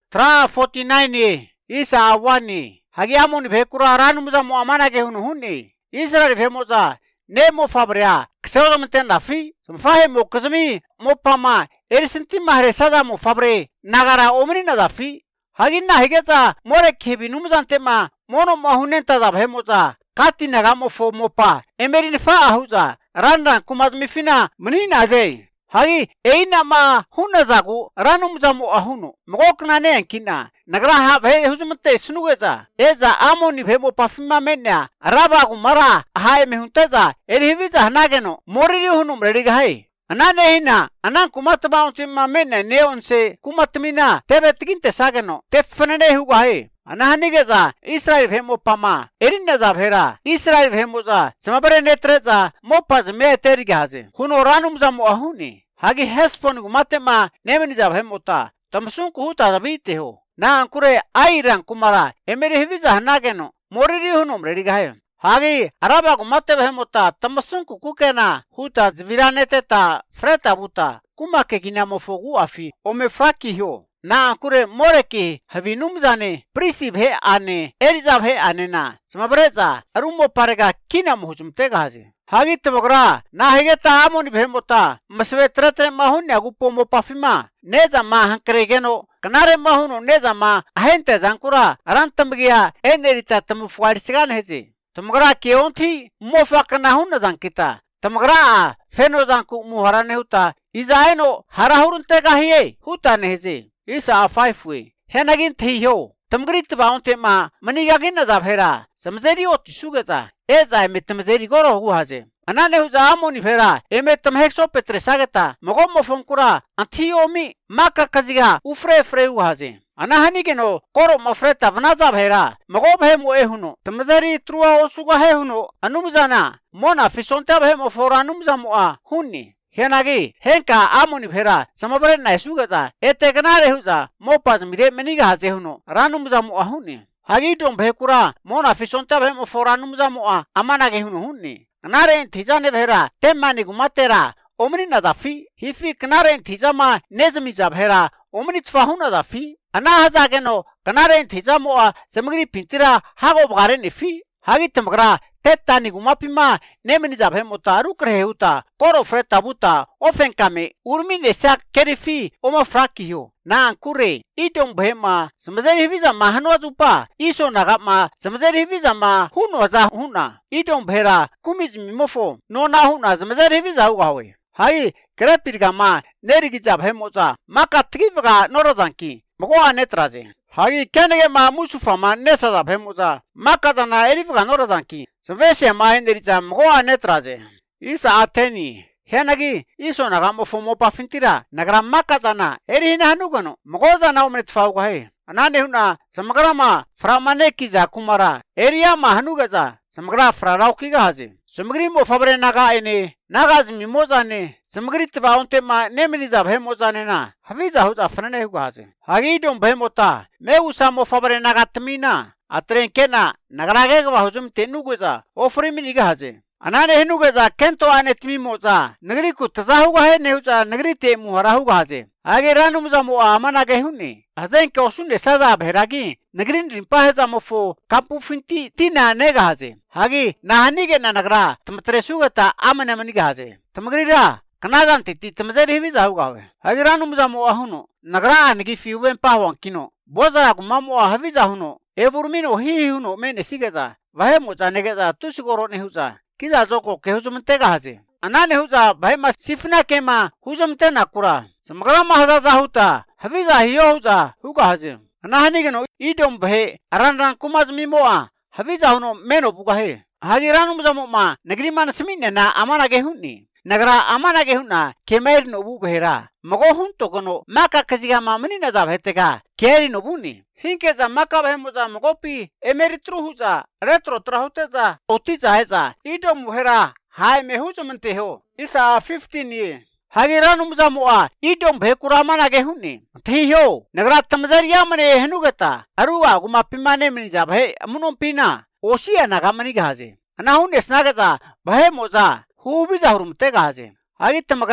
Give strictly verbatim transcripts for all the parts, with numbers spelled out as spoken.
Tra forty-nine ni. Isa awani. Hagi amoni vekura ranu muza mo amana ge hunu huni. Israel vemoza. Ne mo fabrea. Kseo mten lafi. Mfahe mo kazmi. Mo pama. Erisinti mahre sada mo fabre. Nagara omri na dafi. Hagi na higeta. More kebi numzante ma. Mono mahunenta da vemoza. Kati naga mo fo mo pa. Emerin fa ahuza. Ranran kumazmi fina. Menina azei. Hagi eina ma hunazagu ranum zamu ahunu mogokna ne kina nagra ha bhe huzumte sunugeza eza amoni bhemo pafima menya rabagu mara hae mehuntaza eriviza hanageno moriri hunum ready gai anane hina anan kumatba untima menya neonse kumatmina tebetginte sageno tefnene hugai anahanigeza Israel vemo pama erinnaza bhera Israel vemoza samabare netreza mopaz me terigaze huno ranum zamu ahuni hagi hespon gumatema nemeniza bhemota tamsun kuhuta zabite ho na ankure airan kumara emere hiviza hanageno moriri hunum redigahe hagi araba gumate bhemota tamsun kukena huta zviraneteta freta buta kumake ginamo fogu afi ome fraki ho na ankure moreki havinum zane prisi bhe ane eriza bhe anena smabreza arumo parega kinam hujumte gaze hagi tmogra na hegeta amoni bhemota masvetrate mahunya gupomo pafima neza ma hankregeno kanare mahuno neza ma ahente zankura arantamgia enerita tmfuarisigan heze tmogra keonthi mofakna hunna zankita tmogra feno zanku muharane huta izaeno harahurunte gahiye huta neheze isa five way henagin thiyo tamgrit baunte ma manigagin nazabhera samzeri oti sugeza eza mitmzeri goro huaze anane huza amoni phera eme tamhekso petre sagata mogomo fonkura antiomi maka kaziga ufre fre huaze anahani geno koro mafreta vanaza bhera mogo bhemo ehuno tamzeri trua osuga hehuno anumzana mona fisonta bhemo foranumzamoa hunni henagi henka amoni phera samabare naisugata etegnare huza mopaz mire meniga haze huno ranumzamu ahuni hagi dom bhekura mona fisonta bhemo foranumzamu a amanage huno hunni nare thijane phera temmani gumatera omni nadafi hifi knare thijama nezmi zabhera omni tfahuna dafi ana hazageno knare thijamu a samgri pintira hago bgare nifi hagi tmgra tetani gumapima nemeni zabhemota rukreuta koro freta buta ofenkame urmine sak kerifi oma frakio na ankure idong bhema samazeri viza mahano zupa iso nagama samazeri viza ma huno za huna idong bhera kumizmi mofo nona huna samazeri viza ugawe hai krepirgama nerigi zabhemoza makatriga norozanki mogo anetraze hagi kenege ma musufama nesaza bhemoza makadana eriga norozanki Svese mahenderiza mgoa netraze. Isa ateni. Henagi iso nagamo fomo pafintira. Nagramaka zana. Eri hina hanugano. Mgoza na umret faugahe. Anane huna. Samagrama framanekiza kumara. Eriyama hanugaza. Samagra fraraukiga haze. Samagrimo fabre naga ene. Nagaz mimoza ne. Samagrit vaunte ma nemeniza bhemoza nena. Haviza huza frane huga haze. Hagidum bhemota. Me usamo fabre nagatmina. Atren kena nagrage ga hujum tenuguza ofri miniga haze anane henuguza kento anetmi moza nagri ku tazahuga he neuza nagri te muharahuga haze age ranumza mo amana ge hunni hazen ke osunne saza bheragi nagrin rimpa heza mofo kapu finti tina nega haze hagi nahani ge na nagra tmtre sugata amane maniga haze tmgrira kanagan titi tmzeri hivi zahuga we hagi ranumza mo ahuno nagra anigi fiwen pawon kino bozara kumamo haviza huno Eburmino hi huno mene sigeza vahe moza negeza tusigoro ne huza kiza zoko ke huzumte gaze anane huza vahe ma sifna kema huzumte nakura samagrama haza huta haviza hiyo huza huga haze anahani geno idom vahe aranran kumaz mimoa haviza huno meno buga he hagiran muzamo ma nagri man smine na amana ge hunni nagra amana ge hunna kemer no bu behera mago hun to kono maka kaziga mamani na zabhetega keri no buni Hinkeza maka bhemuza mogopi emeritru huza retro trahuteza otiza heza ido muhera hai mehuzo mente ho isa fifteen ye hagiran umza moa ido bhekura mana ge hunni thiyo nagra tamzariya mane henugata aruwa gumapimane minja bhe amunom pina osia nagamani gaze ana hun esnagata bhe moza hubiza hurumte gaze hagi tamagra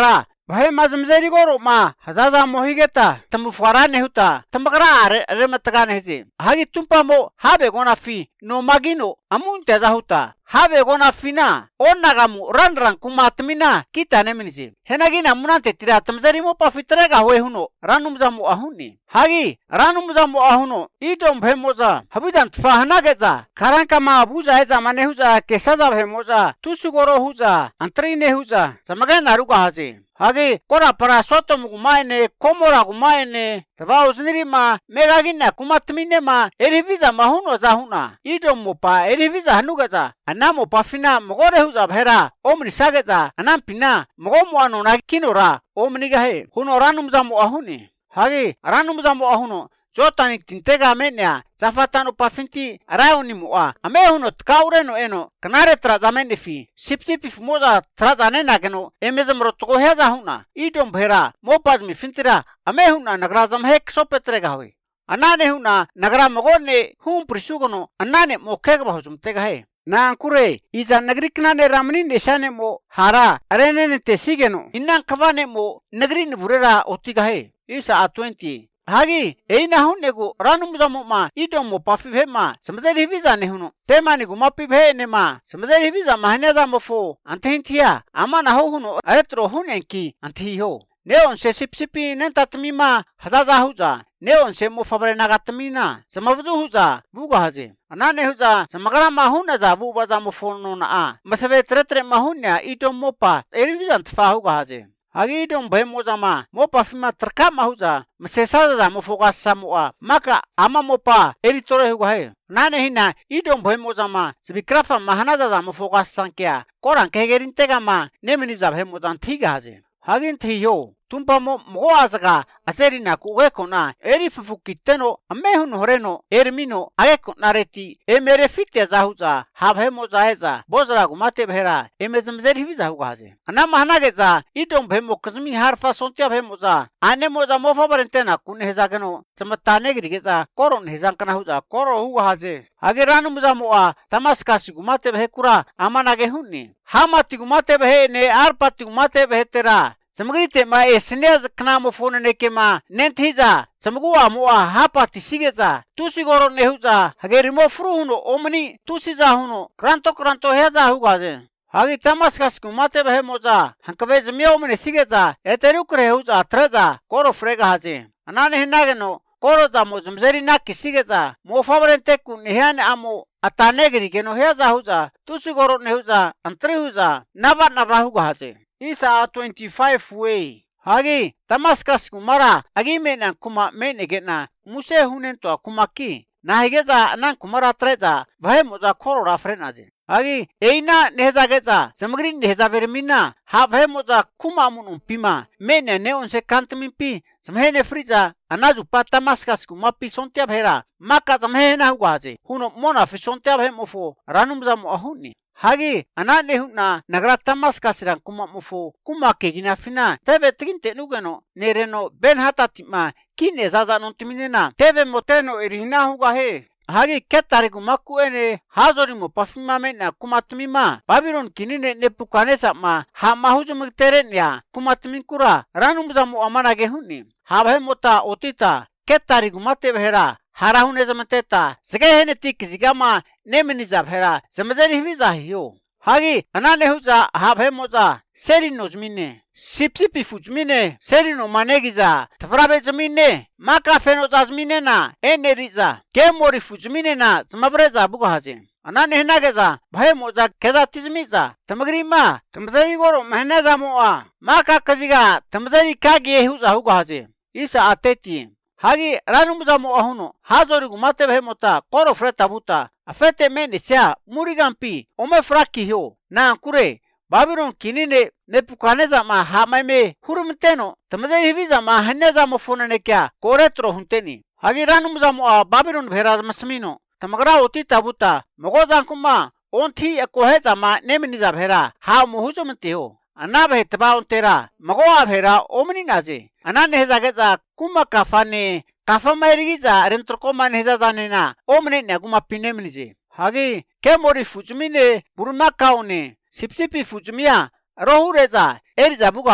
Bahai mazam zeri goro ma hazaza mohigeta tamu farane huta tamakara are are matagane hezi hagi tumpa mo habe gona fi no magino amun teza huta habe gona fina onnagamu ran ran kumatmina kita neminji henagina munante tira tamzari mo pa fitrega hoe huno ranum zamu ahuni hagi ranum zamu ahuno idom bhemoza habidan tfahna geza karanka ma abuza heza mane huza kesaza bhemoza tusugoro huza antrine huza samaga naruga haze hagi kora para soto mugumaine komora gumaine tava uznirima megagina kumatmine ma eriviza mahuno zahuna idom mopa eriviza hanugaza anamo pafina mogore huza bhera omni sageza anam pina mogomo ano na kinora omni gahe huno ranum zamu ahuni hagi ranum zamu ahuno jotani tintega menya zafatano pafinti arauni mua ame huno tkaureno eno kanare trazamene fi sipsipi moza trazane nageno emezamro toko heza huna idom bhera mopazmi fintira ame huna nagrazam hek sopetrega hoy anane huna nagra mogone hum prisugono anane mokega bahuzum tega he na kure iza nagriknane ramni neshane mo hara arene te sigeno innan kavane mo nagrin burera otiga he isa a twenty hagi eina hunnego ranum zamu ma idom mo pafi ma samzeri visa ne huno temani gumapi bhe ne ma samzeri visa mahne zamu fo antintia amana ho huno aretro hunenki anti ho neon se sipsipi nentatmima hazaza huza neon se mo fabre nagatmina samabzu huza buga haze anane huza samagara mahuna za bu baza mo fono na a masave tretre mahunya idom mo pa erivizan tfa huga haze hagi idom bhe mozama mo pafima terka mahuza mesesa za mo fokas samua maka ama mo pa eritore huga he nane hina idom bhe mozama sibikrafa mahana za mo fokas sankya koran kegerin tega ma nemini za bhe mozan thiga haze hagin thiyo tumpa mo mo azaga aserina kuwekona eri fufukiteno amehun horeno ermino agekona reti emere fitte zahuza habhe mozaeza bozra gumate bhera emezmzeri hiza hugaze anama hanageza idom bhemo kazmi harfa sontia bhemoza ane moza mofa barentena kun hezageno samatane girigeza koron hezankana huza koro hugaze ageranu muza moa tamaskasi gumate bhekura amanage hunni hamati gumate bhe ne arpati gumate bhetera Samagrite ma esnez knamo phone neke ma nenthiza samgua moa hapati sigeza tusigoro nehuza hagerimo fruhuno omni tusiza huno kranto kranto heza hugaze hagi tamaskas kumate bhe moza hankavez miomne sigeza eterukre huza traza koro frega haze anane hinageno koro za mozmzeri nakki sigeza mo favorente kun hane amo atanegri geno heza huza tusigoro nehuza antri huza naba naba hugaze Isa twenty-five way hagi tamaskas kumara agi mena kuma menegena muse hunen to kumaki nahigeza nan kumara treza bhae moza korora frenaje hagi eina nehza geza samagri nehza vermina ha bhae moza kuma munum pima mena neon se kantmin pi samhene friza anaju patamaskas kumapi sontia bhera maka samhena hugaze huno mona fi sontia bhe mofo ranum zamu ahuni hagi anane huna nagra tamaskasiran kuma mufo kuma kegina fina tebe tinte nugeno nereno ben hatatima kine zaza nontiminena tebe moteno erina huga he hagi ketari kumaku ene hazorimo pafima mena kumatumima babiron kinine nepukanesa ma ha mahujum terenya kumatuminkura ranum zamu amanage hunni habhe mota otita ketari kumate behera harahune zamateta zgehene tik zigama nemini zabhera zamazeri hiza hiyo hagi anane huza habhe moza serino zmine sipsipi fujmine serino manegiza tafrabe zmine maka feno zazmine na eneriza kemori fujmine na zmabreza bugahaze anane hinageza bhae moza keza tizmiza tamagrima tamzari goro mahnaza moa maka kaziga tamzari kage huza hugahaze isa ateti hagi ranumza mo ahuno hazori gumate bhe mota koro freta buta afete mene sia murigampi ome fraki hyo na kure babiron kinine nepukaneza ma hamaime hurumteno tamazeri hiviza ma haneza mo fonane kya koretro hunteni hagi ranumza mo babiron bheraz masmino tamagra oti tabuta mogozan kuma onthi akoheza ma neminiza bhera ha muhuzumte ho ana bhe taba ontera magoa bhera omni naze ana nehza geza kuma kafane kafa mairigiza rentroko manheza zanena omne naguma pinemnize hagi kemori fujmine burma kaune sipsipi fujmia rohureza eriza bugaze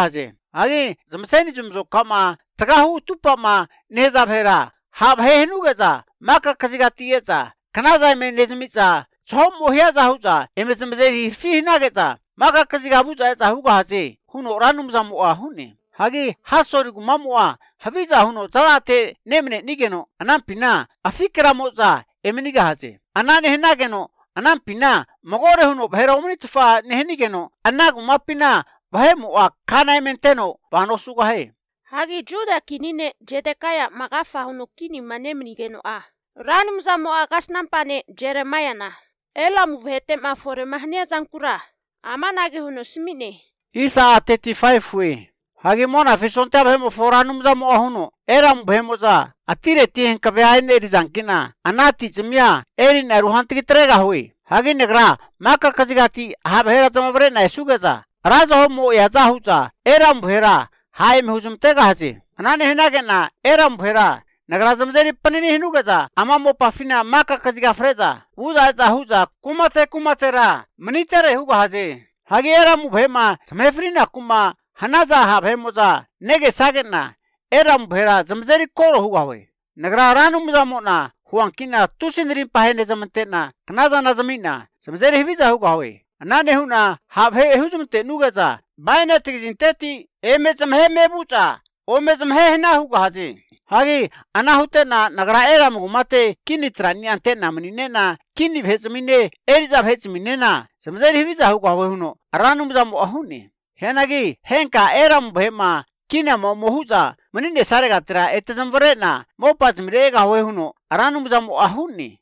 Hagi zamseni jumzo kama tagahu tupama neza phera ha bhe nugaza maka kaziga tieza kanaza me nezmitza chom mohya za huza emezmzeri fihna geza maka kaziga buza za huga haze huno ranumza moa huni hagi hasori gumamoa habiza huno zalate nemne nigeno anampina afikra moza emniga haze anane henageno anampina magore huno bhera omni tufa nehnigeno anagu mapina bahe moa kana menteno bano suga he hagi juda kinine jedekaya magafa huno kini manemnigeno a ranumza moa kasnampane jeremaya na ela muvete mafore mahnia zankura amanage huno smine Isa thirty-five we hagi mona fisonta bhemo foranumza moa huno era mubhemoza atire tien kabeaine rizankina anati jimya eri na ruhanti trega hui hagi negra maka kajigati ha bhera tamabre na sugaza raza homo yaza huza era mubhera hai mehuzumtega hazi anane henagena era mubhera nagra zamzeri panini hinugaza amamo pafina maka kajiga freza uza za huza kumate kumatera mnitere huga hazi hagi era mubhema smefrina kuma hanaza ha bhemoza nege sagena era mubhera zamzeri koro huga we nagra ranumza mona huankina tusinrin pahene zamantena knaza na zamina zamzeri hiviza huga we anane huna ha bhe huzumte nugaza baina tiginteti emezamhe mebuta omezamhe hena huga hazi hagi anahutena nagra era mugumate kinitrani antena mninena kini bhezmine eriza bhezminena samzeri hiviza huga we huno aranumza mo ahuni henagi henka era mubhema kina mo mohuza mnine saregatra etezamvrena mo pazmirega we huno aranumza mo ahuni